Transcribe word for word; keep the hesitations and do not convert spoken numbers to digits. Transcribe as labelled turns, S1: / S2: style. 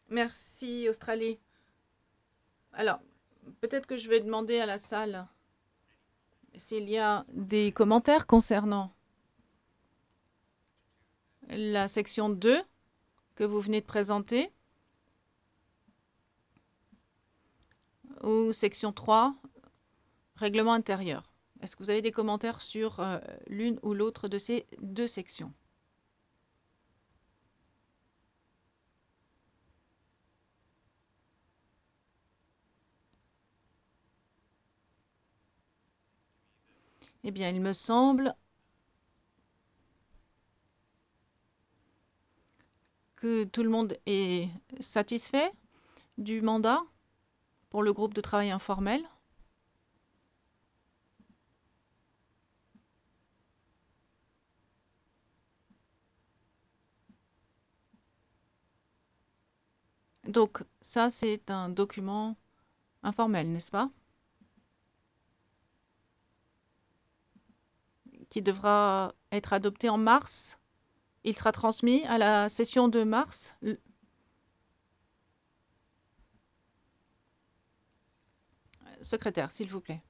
S1: Merci, Australie. Alors, peut-être que je vais demander à la salle s'il y a des commentaires concernant la section deux que vous venez de présenter ou section trois, règlement intérieur. Est-ce que vous avez des commentaires sur euh, l'une ou l'autre de ces deux sections? Eh bien, il me semble que tout le monde est satisfait du mandat pour le groupe de travail informel. Donc, ça, c'est un document informel, n'est-ce pas? Qui devra être adopté en mars. Il sera transmis à la session de mars. Secrétaire, s'il vous plaît.